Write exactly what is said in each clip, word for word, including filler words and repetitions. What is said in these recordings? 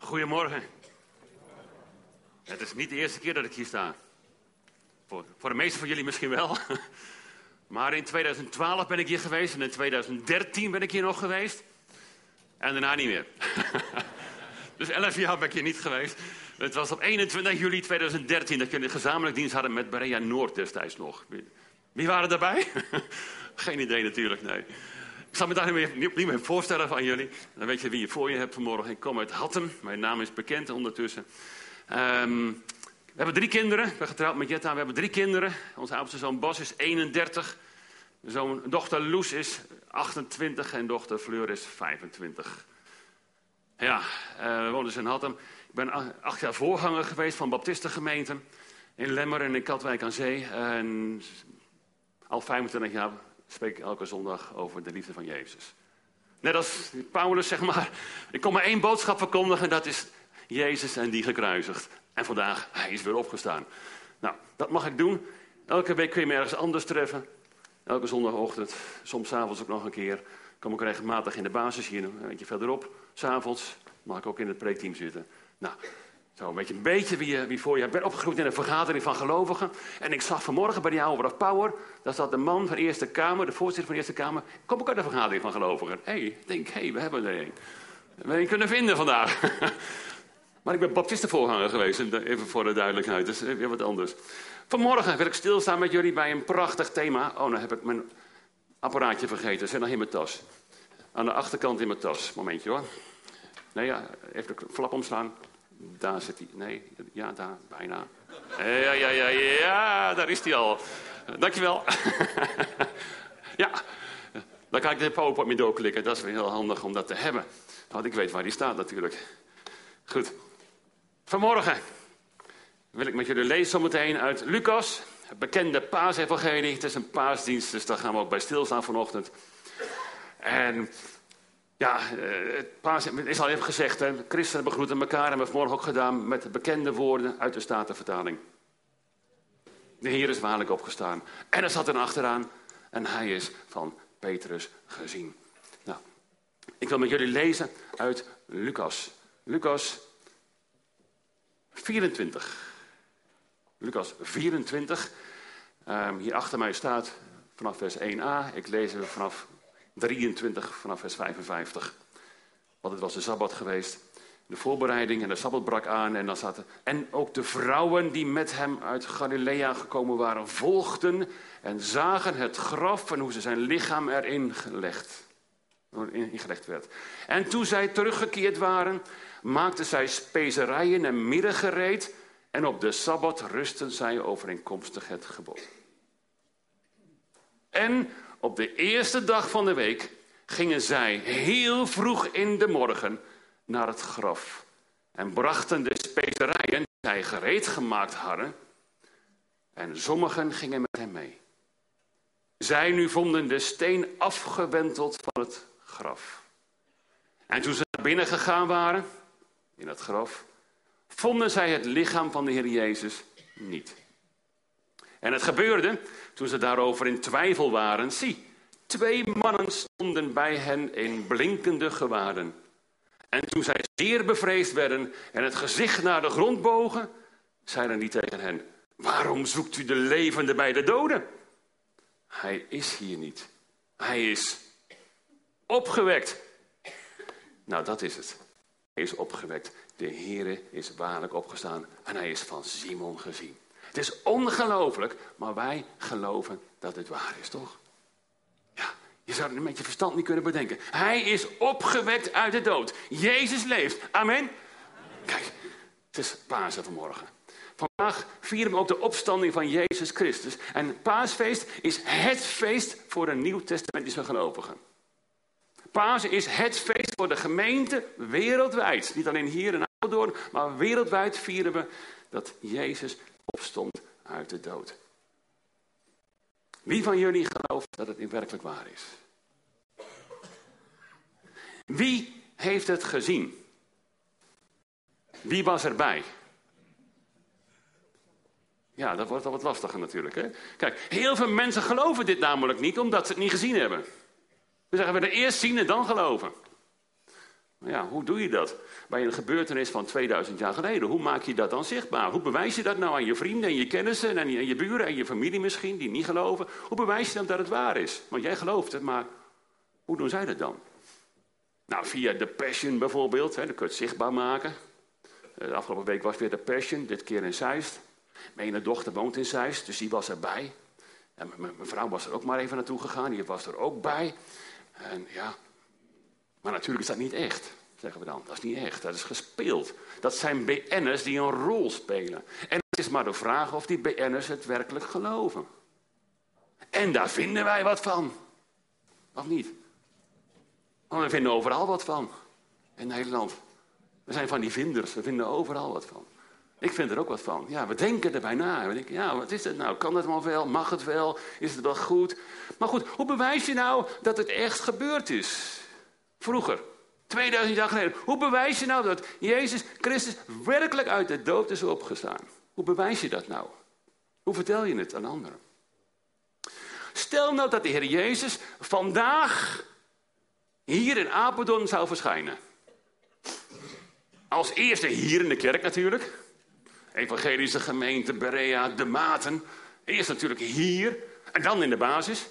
Goedemorgen. Het is niet de eerste keer dat ik hier sta. Voor, voor de meeste van jullie misschien wel. Maar in tweeduizend twaalf ben ik hier geweest en in tweeduizend dertien ben ik hier nog geweest. En daarna niet meer. Dus elf jaar ben ik hier niet geweest. Het was op eenentwintig juli tweeduizend dertien dat jullie een gezamenlijk dienst hadden met Berea Noord destijds nog. Wie, wie waren daarbij? Geen idee natuurlijk, nee. Ik zal me daar niet meer, niet meer voorstellen van jullie. Dan weet je wie je voor je hebt vanmorgen. Ik kom uit Hattem. Mijn naam is bekend ondertussen. Um, we hebben drie kinderen. Ik ben getrouwd met Jetta. We hebben drie kinderen. Onze oudste zoon Bas is eenendertig. Zoon, dochter Loes is achtentwintig. En dochter Fleur is vijfentwintig. Ja, uh, we wonen dus in Hattem. Ik ben acht jaar voorganger geweest van baptistengemeenten. In Lemmer en in Katwijk aan Zee. En al vijfentwintig jaar spreek ik elke zondag over de liefde van Jezus. Net als Paulus, zeg maar. Ik kom maar één boodschap verkondigen. Dat is Jezus en die gekruisigd. En vandaag, hij is weer opgestaan. Nou, dat mag ik doen. Elke week kun je me ergens anders treffen. Elke zondagochtend. Soms 's avonds ook nog een keer. Kom ik regelmatig in de basis hier een beetje verderop. 's Avonds mag ik ook in het preekteam zitten. Nou, zo een beetje, een beetje wie, wie voor je. Ik ben opgegroeid in een vergadering van gelovigen. En ik zag vanmorgen bij de Hour of Power. Daar zat de man van de Eerste Kamer, de voorzitter van de Eerste Kamer. Kom ik uit de vergadering van gelovigen. Hé, hey, ik denk, hé, hey, we hebben er een. We hebben een kunnen vinden vandaag. Maar ik ben baptistenvoorganger geweest. Even voor de duidelijkheid. Dat is weer wat anders. Vanmorgen wil ik stilstaan met jullie bij een prachtig thema. Oh, nou heb ik mijn apparaatje vergeten. Zit nog in mijn tas. Aan de achterkant in mijn tas. Momentje hoor. Nee, ja, even de flap omslaan. Daar zit hij. Nee, ja, daar, bijna. Ja, ja, ja, ja, daar is hij al. Dankjewel. Ja, dan kan ik de PowerPoint mee doorklikken. Dat is weer heel handig om dat te hebben. Want ik weet waar die staat natuurlijk. Goed. Vanmorgen wil ik met jullie lezen zometeen uit Lucas. Het bekende paasevangelie. Het is een paasdienst, dus daar gaan we ook bij stilstaan vanochtend. En ja, het paas is al even gezegd. Hè. Christenen begroeten elkaar. Hebben we vanmorgen ook gedaan met de bekende woorden uit de Statenvertaling. De Heer is waarlijk opgestaan. En er zat er achteraan. En hij is van Petrus gezien. Nou, ik wil met jullie lezen uit Lucas. Lucas vierentwintig. Lucas vierentwintig. Um, hier achter mij staat vanaf vers één a. Ik lees er vanaf drieëntwintig, vanaf vers vijfenvijftig. Want het was de Sabbat geweest. De voorbereiding en de Sabbat brak aan. En, dan zaten, en ook de vrouwen die met hem uit Galilea gekomen waren, volgden en zagen het graf en hoe ze zijn lichaam erin gelegd, ingelegd werd. En toen zij teruggekeerd waren, maakten zij specerijen en mirre gereed. En op de Sabbat rustten zij overeenkomstig het gebod. En op de eerste dag van de week gingen zij heel vroeg in de morgen naar het graf. En brachten de specerijen die zij gereed gemaakt hadden. En sommigen gingen met hem mee. Zij nu vonden de steen afgewenteld van het graf. En toen ze naar binnen gegaan waren, in het graf, vonden zij het lichaam van de Heer Jezus niet. En het gebeurde, toen ze daarover in twijfel waren, zie, twee mannen stonden bij hen in blinkende gewaden. En toen zij zeer bevreesd werden en het gezicht naar de grond bogen, zeiden die tegen hen, waarom zoekt u de levende bij de doden? Hij is hier niet. Hij is opgewekt. Nou, dat is het. Hij is opgewekt. De Heere is waarlijk opgestaan en hij is van Simon gezien. Het is ongelooflijk, maar wij geloven dat het waar is, toch? Ja, je zou het met je verstand niet kunnen bedenken. Hij is opgewekt uit de dood. Jezus leeft. Amen. Kijk, het is Pasen vanmorgen. Vandaag vieren we ook de opstanding van Jezus Christus. En Paasfeest is het feest voor de nieuwtestamentische gelovigen. Pasen is het feest voor de gemeente wereldwijd. Niet alleen hier in Apeldoorn, maar wereldwijd vieren we dat Jezus opstond uit de dood. Wie van jullie gelooft dat het in werkelijk waar is? Wie heeft het gezien? Wie was erbij? Ja, dat wordt al wat lastiger natuurlijk. Hè? Kijk, heel veel mensen geloven dit namelijk niet, omdat ze het niet gezien hebben. We zeggen, we het eerst zien en dan geloven. Ja, hoe doe je dat bij een gebeurtenis van tweeduizend jaar geleden? Hoe maak je dat dan zichtbaar? Hoe bewijs je dat nou aan je vrienden en je kennissen en je, je buren en je familie misschien, die niet geloven? Hoe bewijs je dan dat het waar is? Want jij gelooft het, maar hoe doen zij dat dan? Nou, via de Passion bijvoorbeeld, hè, dat kun je het zichtbaar maken. De afgelopen week was weer de Passion, dit keer in Zeist. Mijn ene dochter woont in Zeist, dus die was erbij. En mijn vrouw was er ook maar even naartoe gegaan, die was er ook bij. En ja, maar natuurlijk is dat niet echt, zeggen we dan. Dat is niet echt, dat is gespeeld. Dat zijn B N'ers die een rol spelen. En het is maar de vraag of die B N'ers het werkelijk geloven. En daar vinden wij wat van. Of niet? Want we vinden overal wat van. In Nederland. We zijn van die vinders, we vinden overal wat van. Ik vind er ook wat van. Ja, we denken erbij na. We denken, ja, wat is het nou? Kan het wel wel? Mag het wel? Is het wel goed? Maar goed, hoe bewijs je nou dat het echt gebeurd is? Vroeger, tweeduizend jaar geleden. Hoe bewijs je nou dat Jezus Christus werkelijk uit de dood is opgestaan? Hoe bewijs je dat nou? Hoe vertel je het aan anderen? Stel nou dat de Heer Jezus vandaag hier in Apeldoorn zou verschijnen. Als eerste hier in de kerk natuurlijk. Evangelische gemeente, Berea, De Maten. Eerst natuurlijk hier en dan in de basis.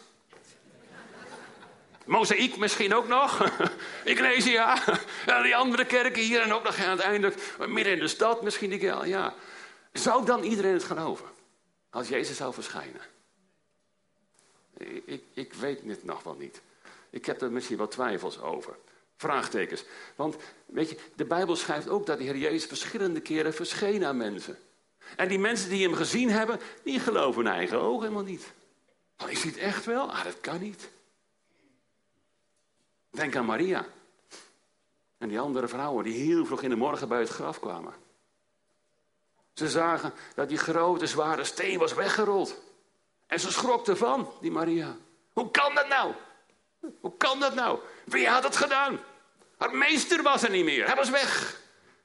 Mozaïek misschien ook nog. Ecclesia. En die andere kerken hier en ook nog aan het einde. Midden in de stad misschien. Ja. Zou dan iedereen het geloven? Als Jezus zou verschijnen? Ik, ik, ik weet het nog wel niet. Ik heb er misschien wel twijfels over. Vraagtekens. Want weet je, de Bijbel schrijft ook dat de Heer Jezus verschillende keren verscheen aan mensen. En die mensen die hem gezien hebben, die geloven hun eigen ogen helemaal niet. Oh, is hij het echt wel? Ah, dat kan niet. Denk aan Maria. En die andere vrouwen die heel vroeg in de morgen bij het graf kwamen. Ze zagen dat die grote zware steen was weggerold. En ze schrok ervan, die Maria. Hoe kan dat nou? Hoe kan dat nou? Wie had het gedaan? Haar meester was er niet meer. Hij was weg.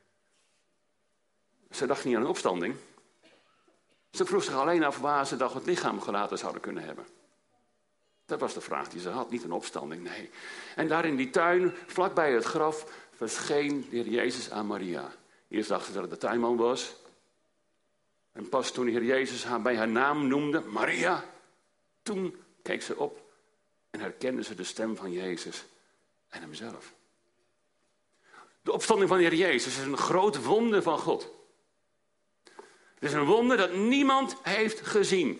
Ze dacht niet aan een opstanding. Ze vroeg zich alleen af waar ze dat het lichaam gelaten zouden kunnen hebben. Dat was de vraag die ze had. Niet een opstanding, nee. En daar in die tuin, vlakbij het graf, verscheen de Heer Jezus aan Maria. Eerst dachten ze dat het de tuinman was. En pas toen de Heer Jezus haar bij haar naam noemde, Maria, toen keek ze op en herkende ze de stem van Jezus en hemzelf. De opstanding van de Heer Jezus is een groot wonder van God. Het is een wonder dat niemand heeft gezien.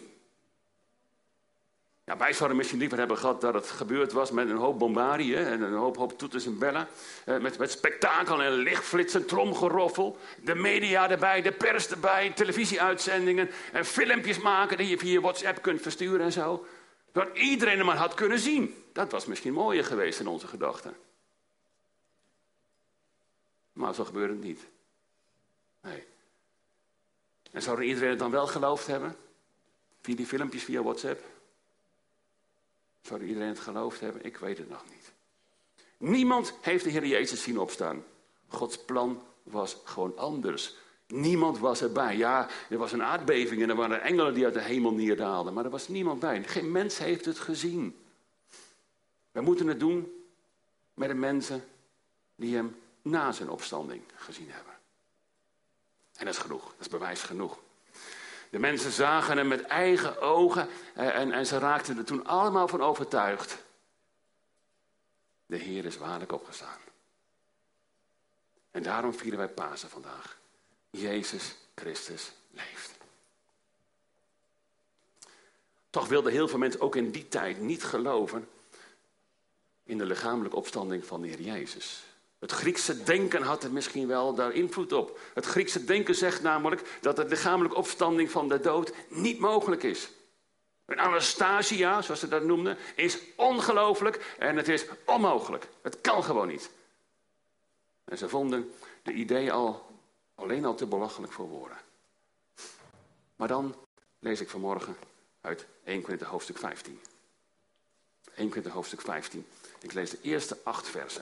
Ja, wij zouden misschien liever hebben gehad dat het gebeurd was met een hoop bombardie hè, en een hoop, hoop toeters en bellen. Eh, met, met spektakel en lichtflitsen, tromgeroffel. De media erbij, de pers erbij, televisieuitzendingen. En filmpjes maken die je via WhatsApp kunt versturen en zo. Dat iedereen er maar had kunnen zien. Dat was misschien mooier geweest in onze gedachten. Maar zo gebeurde het niet. Nee. En zou iedereen het dan wel geloofd hebben? Via die filmpjes, via WhatsApp? Zou iedereen het geloofd hebben? Ik weet het nog niet. Niemand heeft de Heer Jezus zien opstaan. Gods plan was gewoon anders. Niemand was erbij. Ja, er was een aardbeving en er waren engelen die uit de hemel neerdaalden. Maar er was niemand bij. Geen mens heeft het gezien. We moeten het doen met de mensen die hem na zijn opstanding gezien hebben. En dat is genoeg. Dat is bewijs genoeg. De mensen zagen hem met eigen ogen en, en ze raakten er toen allemaal van overtuigd. De Heer is waarlijk opgestaan. En daarom vieren wij Pasen vandaag. Jezus Christus leeft. Toch wilden heel veel mensen ook in die tijd niet geloven in de lichamelijke opstanding van de Heer Jezus. Het Griekse denken had er misschien wel daar invloed op. Het Griekse denken zegt namelijk dat de lichamelijke opstanding van de dood niet mogelijk is. Een anastasia, zoals ze dat noemden, is ongelooflijk en het is onmogelijk. Het kan gewoon niet. En ze vonden de idee al, alleen al te belachelijk voor woorden. Maar dan lees ik vanmorgen uit Eerste Korinthe hoofdstuk vijftien. Eerste Korinthe hoofdstuk vijftien. Ik lees de eerste acht versen.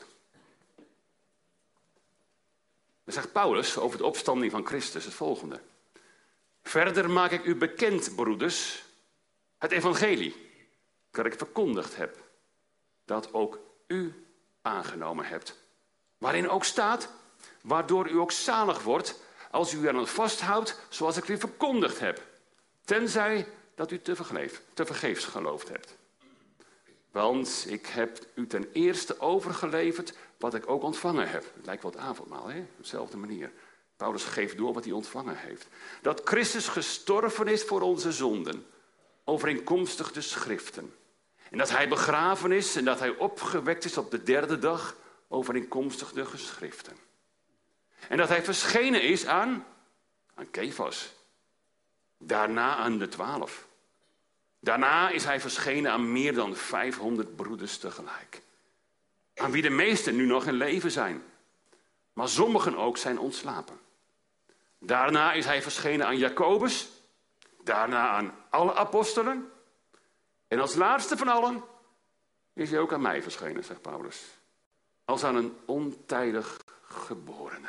Dan zegt Paulus over de opstanding van Christus het volgende. Verder maak ik u bekend, broeders, het evangelie dat ik verkondigd heb, dat ook u aangenomen hebt, Waarin ook staat, waardoor u ook zalig wordt als u er aan vasthoudt zoals ik u verkondigd heb. Tenzij dat u te vergeefs, te vergeefs geloofd hebt. Want ik heb u ten eerste overgeleverd wat ik ook ontvangen heb. Het lijkt wel het avondmaal, hè? Op dezelfde manier. Paulus geeft door wat hij ontvangen heeft. Dat Christus gestorven is voor onze zonden. Overeenkomstig de schriften. En dat hij begraven is en dat hij opgewekt is op de derde dag. Overeenkomstig de geschriften. En dat hij verschenen is aan, aan Kefas. Daarna aan de twaalf. Daarna is hij verschenen aan meer dan vijfhonderd broeders tegelijk. Aan wie de meesten nu nog in leven zijn. Maar sommigen ook zijn ontslapen. Daarna is hij verschenen aan Jacobus. Daarna aan alle apostelen. En als laatste van allen is hij ook aan mij verschenen, zegt Paulus. Als aan een ontijdig geborene.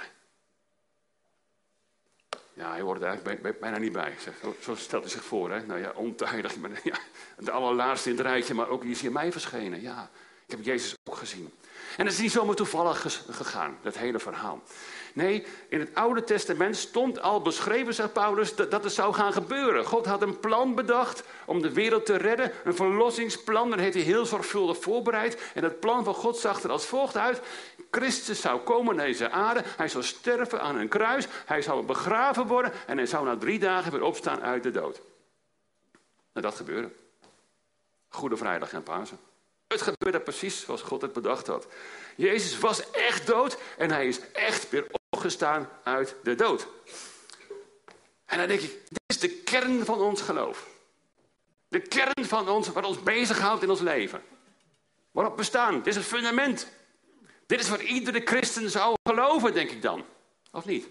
Ja, hij hoort er eigenlijk bijna niet bij. Zo stelt hij zich voor, hè. Nou ja, ontijdig. Ja, de allerlaatste in het rijtje, maar ook hier is hij mij verschenen. Ja, ik heb Jezus ook gezien. En het is niet zomaar toevallig gegaan, dat hele verhaal. Nee, in het Oude Testament stond al beschreven, zegt Paulus, dat, dat het zou gaan gebeuren. God had een plan bedacht om de wereld te redden. Een verlossingsplan, dat heeft hij heel zorgvuldig voorbereid. En dat plan van God zag er als volgt uit. Christus zou komen naar deze aarde. Hij zou sterven aan een kruis. Hij zou begraven worden. En hij zou na drie dagen weer opstaan uit de dood. En dat gebeurde. Goede Vrijdag en Pasen. Het gebeurde precies zoals God het bedacht had. Jezus was echt dood en hij is echt weer opgestaan uit de dood. En dan denk ik, dit is de kern van ons geloof. De kern van ons, wat ons bezighoudt in ons leven. Waarop we staan, dit is het fundament. Dit is wat iedere christen zou geloven, denk ik dan. Of niet?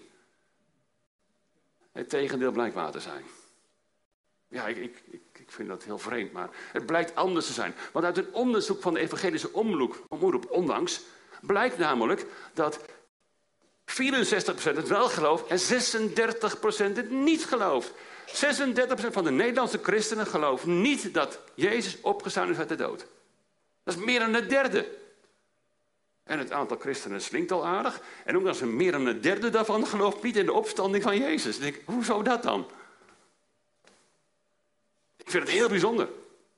Het tegendeel blijkt waar te zijn. Ja, ik, ik, ik, ik vind dat heel vreemd, maar het blijkt anders te zijn. Want uit een onderzoek van de evangelische omroep, omroep onlangs, blijkt namelijk dat vierenzestig procent het wel gelooft en zesendertig procent het niet gelooft. zesendertig procent van de Nederlandse christenen gelooft niet dat Jezus opgestaan is uit de dood. Dat is meer dan een derde. En het aantal christenen slinkt al aardig. En ook als een meer dan een derde daarvan gelooft niet in de opstanding van Jezus. Dan denk ik, hoe zou dat dan? Ik vind het heel bijzonder.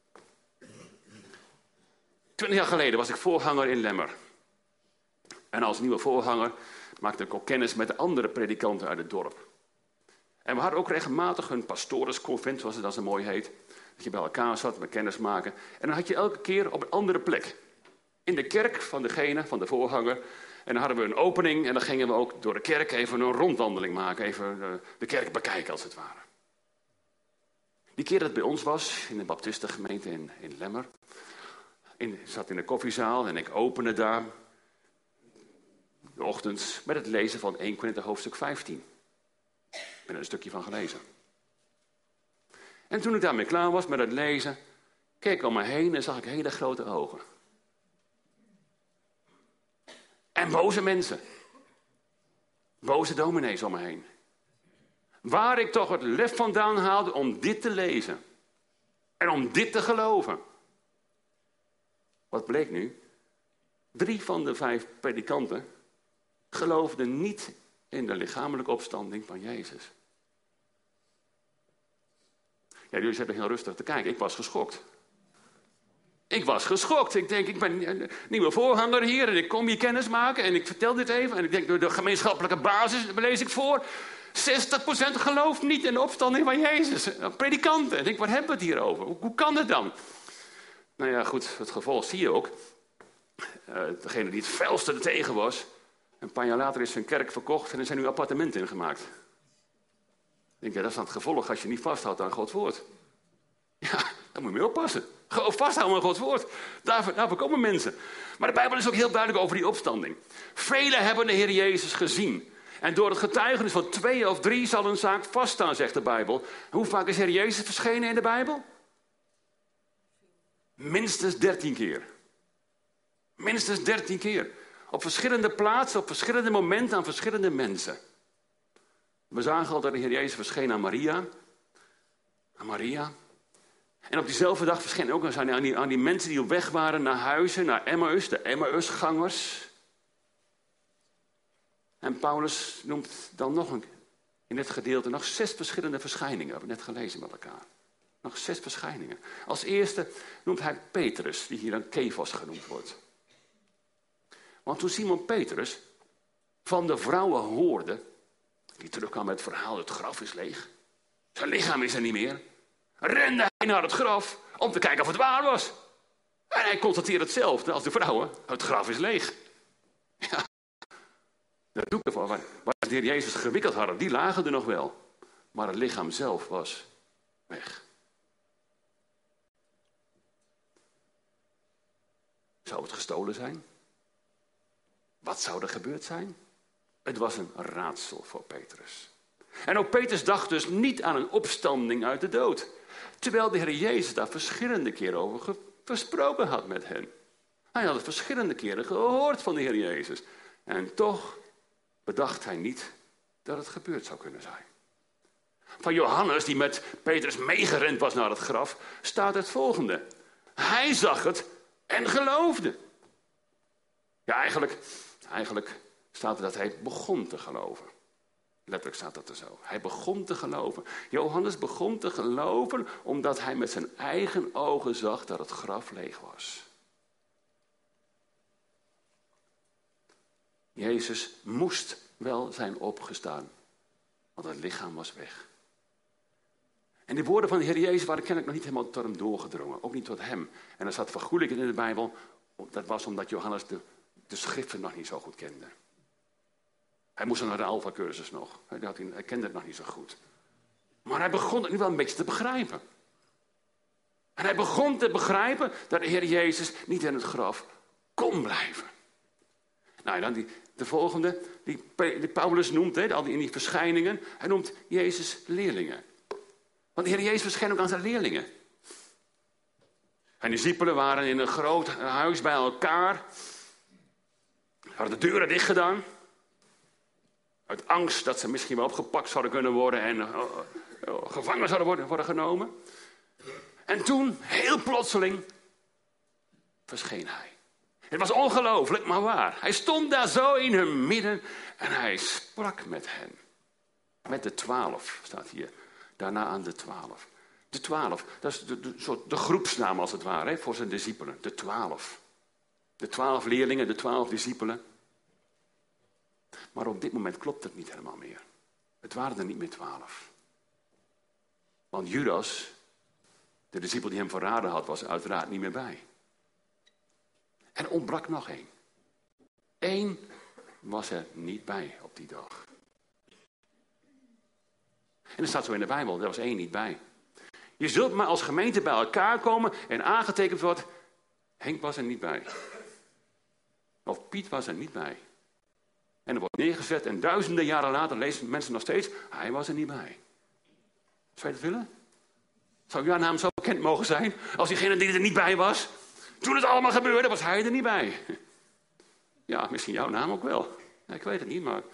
Twintig jaar geleden was ik voorganger in Lemmer. En als nieuwe voorganger maakte ik ook kennis met de andere predikanten uit het dorp. En we hadden ook regelmatig een pastorensconvent, zoals het dan zo mooi heet. Dat je bij elkaar zat met kennis maken. En dan had je elke keer op een andere plek. In de kerk van degene, van de voorganger. En dan hadden we een opening en dan gingen we ook door de kerk even een rondwandeling maken. Even de kerk bekijken als het ware. Die keer dat het bij ons was, in de baptistengemeente in, in Lemmer. Ik zat in de koffiezaal en ik opende daar. De ochtends met het lezen van Eerste Korinthe hoofdstuk vijftien. Ik ben er een stukje van gelezen. En toen ik daarmee klaar was met het lezen, keek ik om me heen en zag ik hele grote ogen. En boze mensen. Boze dominees om me heen. Waar ik toch het lef vandaan haalde om dit te lezen. En om dit te geloven. Wat bleek nu? Drie van de vijf predikanten geloofden niet in de lichamelijke opstanding van Jezus. Ja, jullie zitten heel rustig te kijken. Ik was geschokt. Ik was geschokt. Ik denk, ik ben een nieuwe voorganger hier en ik kom hier kennis maken en ik vertel dit even. En ik denk, door de gemeenschappelijke basis lees ik voor. zestig procent gelooft niet in de opstanding van Jezus. Predikanten. Ik denk, wat hebben we het hier over? Hoe, hoe kan het dan? Nou ja, goed, het gevolg zie je ook. Uh, degene die het felste er tegen was. Een paar jaar later is zijn kerk verkocht en er zijn nu appartementen ingemaakt. Ik denk, ja, dat is dan het gevolg als je niet vasthoudt aan Gods woord. Ja, daar moet je mee oppassen. Gewoon vasthouden aan Gods woord. Daarvoor, daarvoor komen mensen. Maar de Bijbel is ook heel duidelijk over die opstanding. Velen hebben de Heer Jezus gezien. En door het getuigenis van twee of drie zal een zaak vaststaan, zegt de Bijbel. Hoe vaak is de Heer Jezus verschenen in de Bijbel? Minstens dertien keer. Minstens dertien keer. Op verschillende plaatsen, op verschillende momenten aan verschillende mensen. We zagen al dat de Heer Jezus verscheen aan Maria. Aan Maria. En op diezelfde dag verscheen ook aan die, aan die mensen die op weg waren naar huizen, naar Emmaus, de Emmausgangers. En Paulus noemt dan nog een, in dit gedeelte nog zes verschillende verschijningen. We hebben net gelezen met elkaar. Nog zes verschijningen. Als eerste noemt hij Petrus, die hier dan Kefas genoemd wordt. Want toen Simon Petrus van de vrouwen hoorde, die terugkwam met het verhaal, het graf is leeg. Zijn lichaam is er niet meer. Rende hij naar het graf om te kijken of het waar was. En hij constateert hetzelfde als de vrouwen. Het graf is leeg. Ja, de doeken van waar, waar de Heer Jezus gewikkeld hadden, die lagen er nog wel. Maar het lichaam zelf was weg. Zou het gestolen zijn? Wat zou er gebeurd zijn? Het was een raadsel voor Petrus. En ook Petrus dacht dus niet aan een opstanding uit de dood. Terwijl de Heer Jezus daar verschillende keren over gesproken had met hen. Hij had het verschillende keren gehoord van de Heer Jezus. En toch bedacht hij niet dat het gebeurd zou kunnen zijn. Van Johannes, die met Petrus meegerend was naar het graf, staat het volgende. Hij zag het en geloofde. Ja, eigenlijk, eigenlijk staat er dat hij begon te geloven. Letterlijk staat dat er zo. Hij begon te geloven. Johannes begon te geloven omdat hij met zijn eigen ogen zag dat het graf leeg was. Jezus moest wel zijn opgestaan, want het lichaam was weg. En die woorden van de Heer Jezus waren kennelijk nog niet helemaal tot hem doorgedrongen. Ook niet tot hem. En er staat vergoedelijk in de Bijbel. Dat was omdat Johannes de, de schriften nog niet zo goed kende. Hij moest naar de Alpha-cursus nog. Hij, had, hij kende het nog niet zo goed. Maar hij begon het nu wel een beetje te begrijpen. En hij begon te begrijpen dat de Heer Jezus niet in het graf kon blijven. Nou, en dan die, de volgende, die, die Paulus noemt, hè, al die, in die verschijningen. Hij noemt Jezus leerlingen. Want de Heer Jezus verscheen ook aan zijn leerlingen. En de discipelen waren in een groot huis bij elkaar. Hadden de deuren dicht gedaan. Uit angst dat ze misschien wel opgepakt zouden kunnen worden en uh, uh, gevangen zouden worden, worden genomen. En toen, heel plotseling, verscheen hij. Het was ongelooflijk, maar waar. Hij stond daar zo in hun midden en hij sprak met hen. Met de twaalf, staat hier. Daarna aan de twaalf. De twaalf, dat is de, de, soort, de groepsnaam als het ware, hè, voor zijn discipelen. De twaalf. De twaalf leerlingen, de twaalf discipelen. Maar op dit moment klopt het niet helemaal meer. Het waren er niet meer twaalf. Want Judas, de discipel die hem verraden had, was er uiteraard niet meer bij. En er ontbrak nog één. Eén was er niet bij op die dag. En er staat zo in de Bijbel, er was één niet bij. Je zult maar als gemeente bij elkaar komen en aangetekend wordt, Henk was er niet bij. Of Piet was er niet bij. En er wordt neergezet en duizenden jaren later lezen mensen nog steeds, hij was er niet bij. Zou je dat willen? Zou jouw naam zo bekend mogen zijn als diegene die er niet bij was? Toen het allemaal gebeurde, was hij er niet bij. Ja, misschien jouw naam ook wel. Ja, ik weet het niet, maar...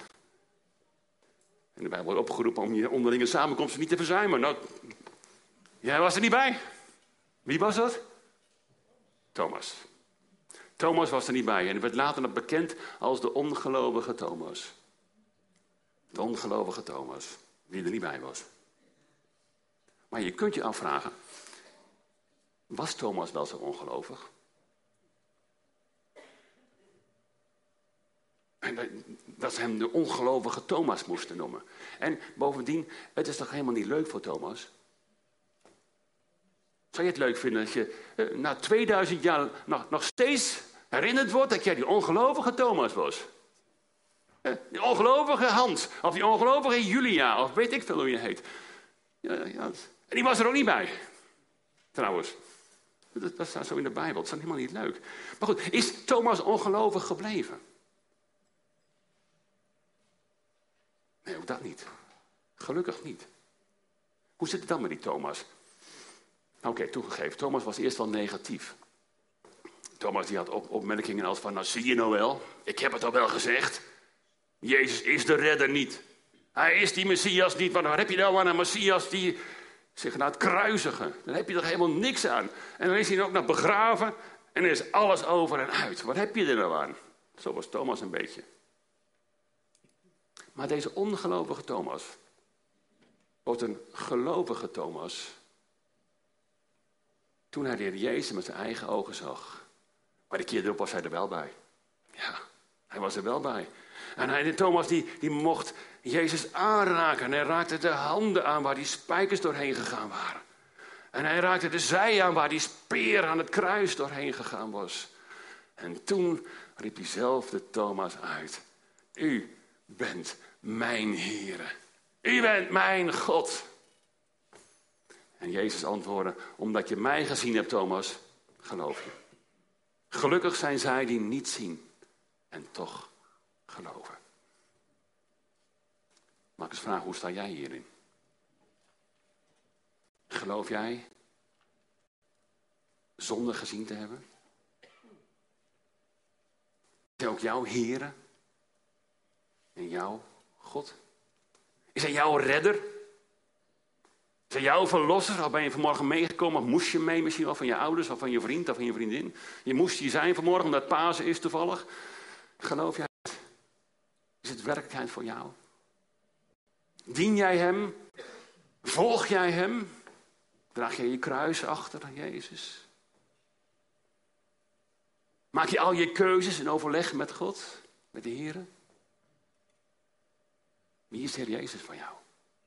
En de Bijbel wordt opgeroepen om je onderlinge samenkomsten niet te verzuimen. Nou, jij was er niet bij. Wie was dat? Thomas. Thomas was er niet bij en werd later nog bekend als de ongelovige Thomas. De ongelovige Thomas, die er niet bij was. Maar je kunt je afvragen, was Thomas wel zo ongelovig? En dat ze hem de ongelovige Thomas moesten noemen. En bovendien, het is toch helemaal niet leuk voor Thomas? Zou je het leuk vinden dat je eh, na tweeduizend jaar nog, nog steeds herinnerd wordt dat jij die ongelovige Thomas was? Eh, die ongelovige Hans, of die ongelovige Julia, of weet ik veel hoe je heet. Ja, ja. En die was er ook niet bij, trouwens. Dat, dat staat zo in de Bijbel, dat is dan helemaal niet leuk. Maar goed, is Thomas ongelovig gebleven? Nee, ook dat niet. Gelukkig niet. Hoe zit het dan met die Thomas? Oké, okay, toegegeven. Thomas was eerst wel negatief. Thomas die had op- opmerkingen als van, nou zie je nou wel, ik heb het al wel gezegd. Jezus is de redder niet. Hij is die Messias niet, want waar heb je nou aan een Messias die zich laat kruisigen? Dan heb je er helemaal niks aan. En dan is hij ook nog begraven en dan is alles over en uit. Wat heb je er nou aan? Zo was Thomas een beetje. Maar deze ongelovige Thomas wordt een gelovige Thomas toen hij de Heer Jezus met zijn eigen ogen zag. Maar de keer erop was hij er wel bij. Ja, hij was er wel bij. En hij, de Thomas die, die mocht Jezus aanraken. En hij raakte de handen aan waar die spijkers doorheen gegaan waren. En hij raakte de zij aan waar die speer aan het kruis doorheen gegaan was. En toen riep diezelfde Thomas uit. U bent mijn Heere. U bent mijn God. En Jezus antwoordde, omdat je mij gezien hebt, Thomas, geloof je. Gelukkig zijn zij die niet zien en toch geloven. Mag ik eens vragen, hoe sta jij hierin? Geloof jij zonder gezien te hebben? Is hij ook jouw Heere en jouw God? Is hij jouw redder? Is hij jouw verlosser? Al ben je vanmorgen meegekomen, of moest je mee misschien wel van je ouders of van je vriend of van je vriendin? Je moest hier zijn vanmorgen omdat Pasen is toevallig. Geloof jij het? Is het werkelijkheid voor jou? Dien jij hem? Volg jij hem? Draag jij je kruis achter Jezus? Maak je al je keuzes in overleg met God, met de Heer? Wie is de Heer Jezus van jou?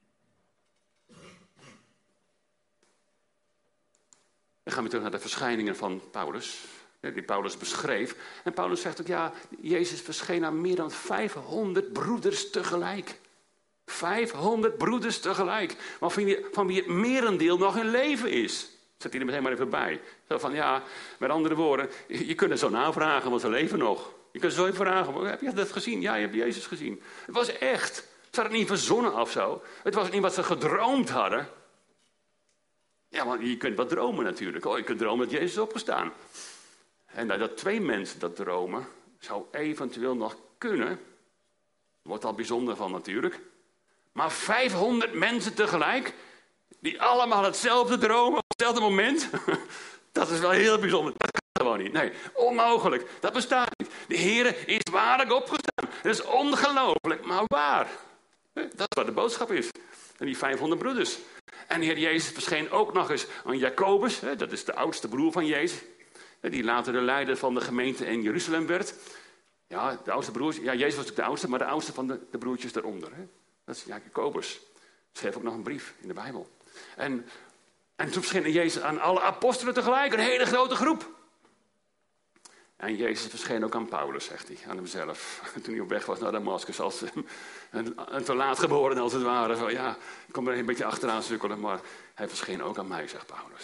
Dan gaan we terug naar de verschijningen van Paulus, die Paulus beschreef. En Paulus zegt ook, ja, Jezus verscheen aan meer dan vijfhonderd broeders tegelijk. vijfhonderd broeders tegelijk. Maar van wie, van wie het merendeel nog in leven is. Zet hij er meteen maar even bij. Zo van, ja, met andere woorden, je, je kunt het zo navragen, want ze leven nog. Je kunt zo even vragen, heb je dat gezien? Ja, je hebt Jezus gezien. Het was echt. Ze hadden het niet verzonnen of zo. Het was niet wat ze gedroomd hadden. Ja, want je kunt wat dromen natuurlijk. Oh, je kunt dromen dat Jezus is opgestaan. En dat twee mensen dat dromen, zou eventueel nog kunnen. Wordt al bijzonder van natuurlijk. Maar vijfhonderd mensen tegelijk, die allemaal hetzelfde dromen op hetzelfde moment. Dat is wel heel bijzonder. Dat kan gewoon niet. Nee, onmogelijk. Dat bestaat niet. De Heer is waarlijk opgestaan. Dat is ongelooflijk, maar waar. Dat is wat de boodschap is. En die vijfhonderd broeders. En de Heer Jezus verscheen ook nog eens aan Jacobus. Dat is de oudste broer van Jezus. Die later de leider van de gemeente in Jeruzalem werd. Ja, de oudste broers. Ja, Jezus was natuurlijk de oudste, maar de oudste van de, de broertjes daaronder. Hè? Dat is Jacobus. Schreef ook nog een brief in de Bijbel. En, en toen verscheen Jezus aan alle apostelen tegelijk. Een hele grote groep. En Jezus verscheen ook aan Paulus, zegt hij, aan hemzelf. Toen hij op weg was naar Damascus, als een, een te laat geboren als het ware. Zo, ja, ik kom er een beetje achteraan sukkelen, maar hij verscheen ook aan mij, zegt Paulus.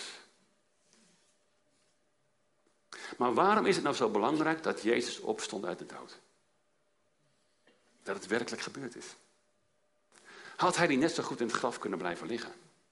Maar waarom is het nou zo belangrijk dat Jezus opstond uit de dood? Dat het werkelijk gebeurd is. Had hij die net zo goed in het graf kunnen blijven liggen?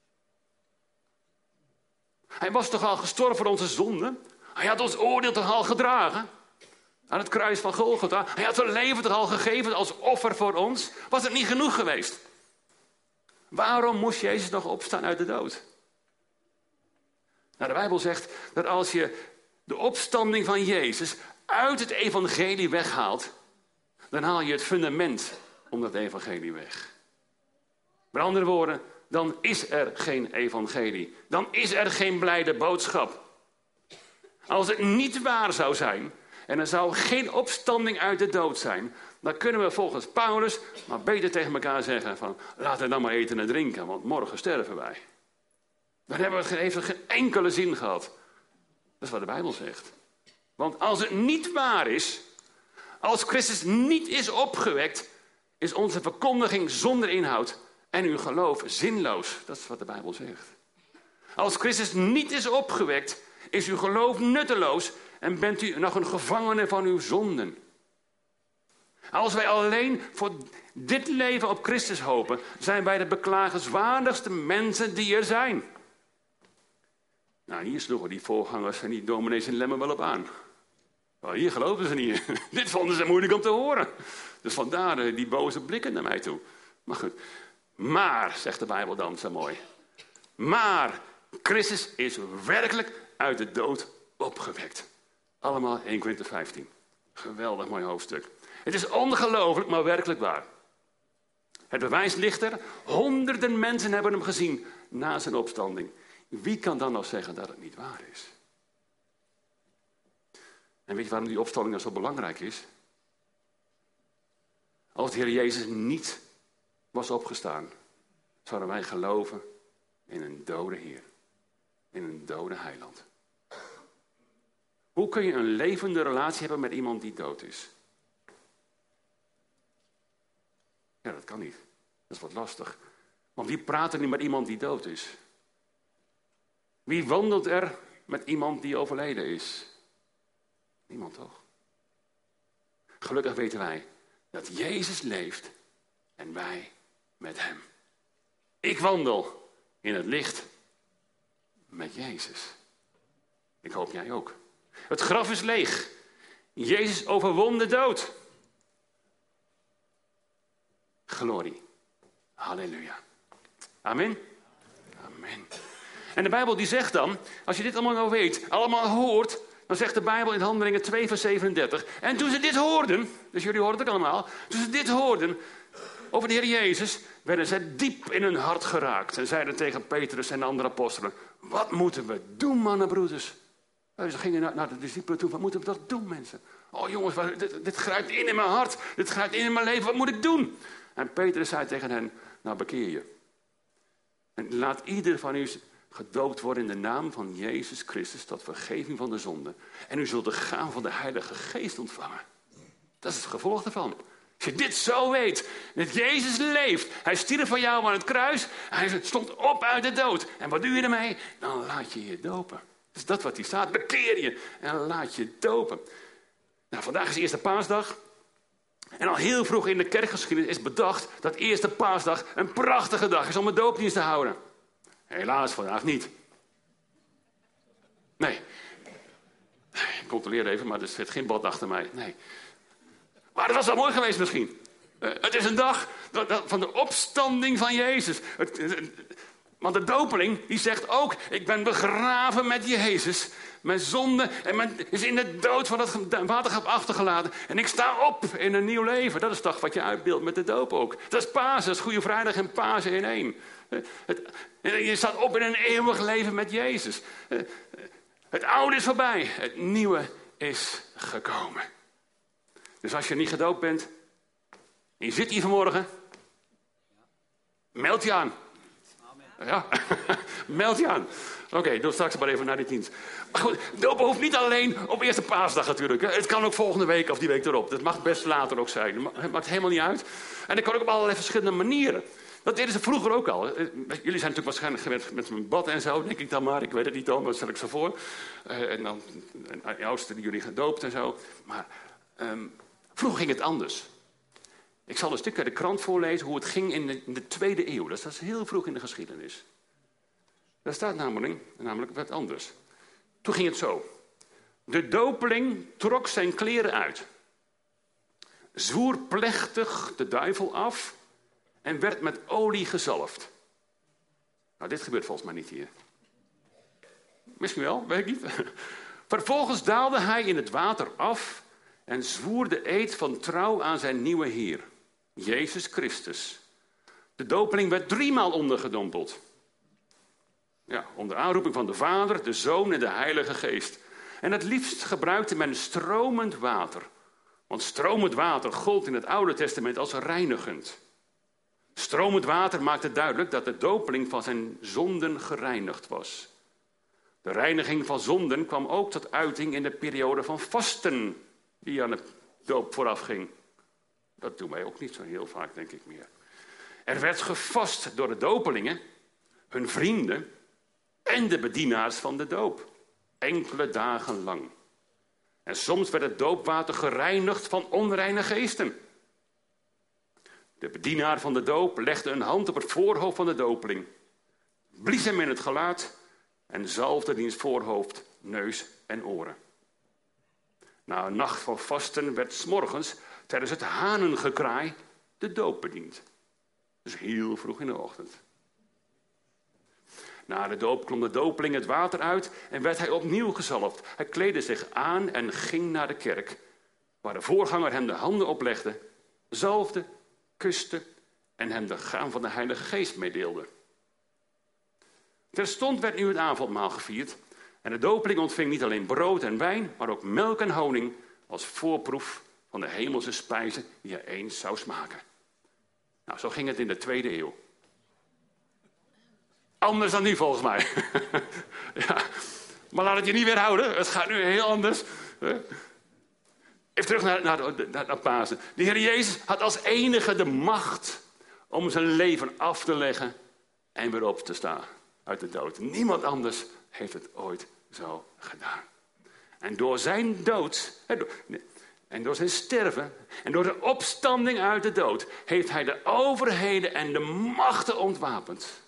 Hij was toch al gestorven voor onze zonden? Hij had ons oordeel toch al gedragen? Aan het kruis van Golgotha. Hij had zijn leven toch al gegeven als offer voor ons? Was het niet genoeg geweest? Waarom moest Jezus nog opstaan uit de dood? Nou, de Bijbel zegt dat als je de opstanding van Jezus uit het evangelie weghaalt, dan haal je het fundament om dat evangelie weg. Met andere woorden, dan is er geen evangelie. Dan is er geen blijde boodschap. Als het niet waar zou zijn, en er zou geen opstanding uit de dood zijn, dan kunnen we volgens Paulus maar beter tegen elkaar zeggen van, laten we dan maar eten en drinken, want morgen sterven wij. Dan hebben we het, heeft het geen enkele zin gehad. Dat is wat de Bijbel zegt. Want als het niet waar is, als Christus niet is opgewekt, is onze verkondiging zonder inhoud en uw geloof zinloos. Dat is wat de Bijbel zegt. Als Christus niet is opgewekt, is uw geloof nutteloos en bent u nog een gevangene van uw zonden. Als wij alleen voor dit leven op Christus hopen, zijn wij de beklagenswaardigste mensen die er zijn. Nou, hier sloegen die voorgangers en die dominees in Lemmen wel op aan. Oh, hier geloofden ze niet. Dit vonden ze moeilijk om te horen. Dus vandaar die boze blikken naar mij toe. Maar goed. Maar, zegt de Bijbel dan zo mooi. Maar Christus is werkelijk uit de dood opgewekt. Allemaal Eerste Korinthe vijftien. Geweldig mooi hoofdstuk. Het is ongelooflijk, maar werkelijk waar. Het bewijs ligt er. Honderden mensen hebben hem gezien na zijn opstanding. Wie kan dan nog zeggen dat het niet waar is? En weet je waarom die opstanding dan zo belangrijk is? Als de Heer Jezus niet was opgestaan, zouden wij geloven in een dode Heer. In een dode heiland. Hoe kun je een levende relatie hebben met iemand die dood is? Ja, dat kan niet. Dat is wat lastig. Want wie praat er nu met iemand die dood is? Wie wandelt er met iemand die overleden is? Niemand toch? Gelukkig weten wij dat Jezus leeft en wij met hem. Ik wandel in het licht met Jezus. Ik hoop jij ook. Het graf is leeg. Jezus overwon de dood. Glorie. Halleluja. Amen. Amen. En de Bijbel die zegt dan, als je dit allemaal nou weet, allemaal hoort, dan zegt de Bijbel in Handelingen twee vers zevenendertig. En toen ze dit hoorden, dus jullie horen het ook allemaal, toen ze dit hoorden over de Heer Jezus, werden zij diep in hun hart geraakt. En zeiden tegen Petrus en de andere apostelen, wat moeten we doen, mannenbroeders? Ze gingen naar, naar de discipelen toe, wat moeten we dat doen, mensen? Oh jongens, wat, dit, dit grijpt in in mijn hart, dit grijpt in in mijn leven, wat moet ik doen? En Petrus zei tegen hen, nou bekeer je. En laat ieder van u gedoopt worden in de naam van Jezus Christus tot vergeving van de zonde. En u zult de gaaf van de Heilige Geest ontvangen. Dat is het gevolg daarvan. Als je dit zo weet, dat Jezus leeft. Hij stierf voor jou aan het kruis. Hij stond op uit de dood. En wat doe je ermee? Dan laat je je dopen. Dat is dat wat hier staat. Bekeer je en laat je dopen. Nou, vandaag is de eerste paasdag. En al heel vroeg in de kerkgeschiedenis is bedacht dat eerste paasdag een prachtige dag is om een doopdienst te houden. Helaas vandaag niet. Nee. Ik controleer even, maar er zit geen bord achter mij. Nee. Maar dat was wel mooi geweest misschien. Uh, het is een dag van de opstanding van Jezus. Het, het, want de dopeling die zegt ook, ik ben begraven met Jezus. Mijn zonde en mijn, is in de dood van het watergraf achtergelaten. En ik sta op in een nieuw leven. Dat is toch wat je uitbeeldt met de doop ook. Dat is Pasen, dat is Goede Vrijdag en Pasen in één. Het, je staat op in een eeuwig leven met Jezus. Het oude is voorbij, het nieuwe is gekomen. Dus als je niet gedoopt bent, en je zit hier vanmorgen, meld je aan. Ja, meld je aan. Oké, okay, doe straks maar even naar die dienst. Maar goed, dopen hoeft niet alleen op eerste paasdag natuurlijk. Het kan ook volgende week of die week erop. Dat mag best later ook zijn. Het maakt helemaal niet uit. En dat kan ook op allerlei verschillende manieren. Dat deden ze vroeger ook al. Jullie zijn natuurlijk waarschijnlijk gewend met een bad en zo, denk ik dan maar. Ik weet het niet al, maar dat stel ik zo voor. Uh, en dan de oudsten die jullie gedoopt en zo. Maar um, vroeger ging het anders. Ik zal een stuk uit de krant voorlezen hoe het ging in de, in de tweede eeuw. Dat is heel vroeg in de geschiedenis. Daar staat namelijk, namelijk wat anders. Toen ging het zo. De dopeling trok zijn kleren uit. Zwoer plechtig de duivel af. En werd met olie gezalfd. Nou, dit gebeurt volgens mij niet hier. Misschien wel, weet ik niet. Vervolgens daalde hij in het water af en zwoer de eed van trouw aan zijn nieuwe Heer, Jezus Christus. De dopeling werd driemaal ondergedompeld. Ja, onder aanroeping van de Vader, de Zoon en de Heilige Geest. En het liefst gebruikte men stromend water. Want stromend water gold in het Oude Testament als reinigend. Stromend water maakte duidelijk dat de dopeling van zijn zonden gereinigd was. De reiniging van zonden kwam ook tot uiting in de periode van vasten die aan de doop vooraf ging. Dat doen wij ook niet zo heel vaak, denk ik meer. Er werd gevast door de dopelingen, hun vrienden en de bedienaars van de doop. Enkele dagen lang. En soms werd het doopwater gereinigd van onreine geesten. De bedienaar van de doop legde een hand op het voorhoofd van de dopeling, blies hem in het gelaat en zalfde diens voorhoofd, neus en oren. Na een nacht van vasten werd 's morgens tijdens het hanengekraai de doop bediend. Dus heel vroeg in de ochtend. Na de doop klom de dopeling het water uit en werd hij opnieuw gezalfd. Hij kleedde zich aan en ging naar de kerk, waar de voorganger hem de handen oplegde, zalfde, kuste en hem de gaven van de Heilige Geest meedeelde. Terstond werd nu het avondmaal gevierd en de dopeling ontving niet alleen brood en wijn, maar ook melk en honing als voorproef van de hemelse spijzen die hij eens zou smaken. Nou, zo ging het in de tweede eeuw. Anders dan nu volgens mij. Ja, maar laat het je niet weerhouden, het gaat nu heel anders. Even terug naar, naar, naar, naar Pasen. De Heer Jezus had als enige de macht om zijn leven af te leggen en weer op te staan uit de dood. Niemand anders heeft het ooit zo gedaan. En door zijn dood, en door zijn sterven, en door de opstanding uit de dood, heeft hij de overheden en de machten ontwapend.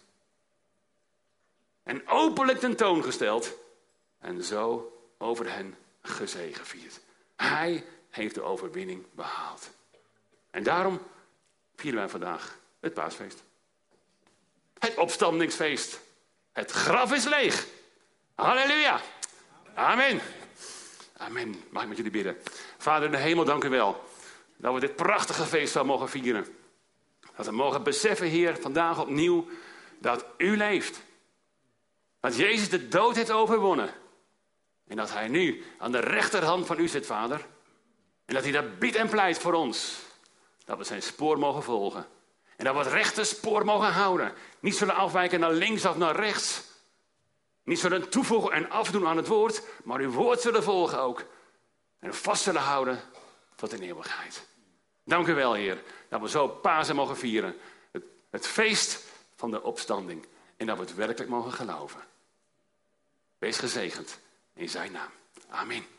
En openlijk tentoongesteld en zo over hen gezegevierd. Hij heeft de overwinning behaald. En daarom vieren wij vandaag het paasfeest. Het opstandingsfeest. Het graf is leeg. Halleluja. Amen. Amen. Mag ik met jullie bidden. Vader in de hemel, dank u wel. Dat we dit prachtige feest wel mogen vieren. Dat we mogen beseffen, Heer, vandaag opnieuw dat u leeft. Dat Jezus de dood heeft overwonnen. En dat hij nu aan de rechterhand van u zit, Vader. En dat hij daar biedt en pleit voor ons. Dat we zijn spoor mogen volgen. En dat we het rechte spoor mogen houden. Niet zullen afwijken naar links of naar rechts. Niet zullen toevoegen en afdoen aan het woord. Maar uw woord zullen volgen ook. En vast zullen houden tot in eeuwigheid. Dank u wel, Heer. Dat we zo Pasen mogen vieren. Het, het feest van de opstanding. En dat we het werkelijk mogen geloven. Wees gezegend in zijn naam. Amen.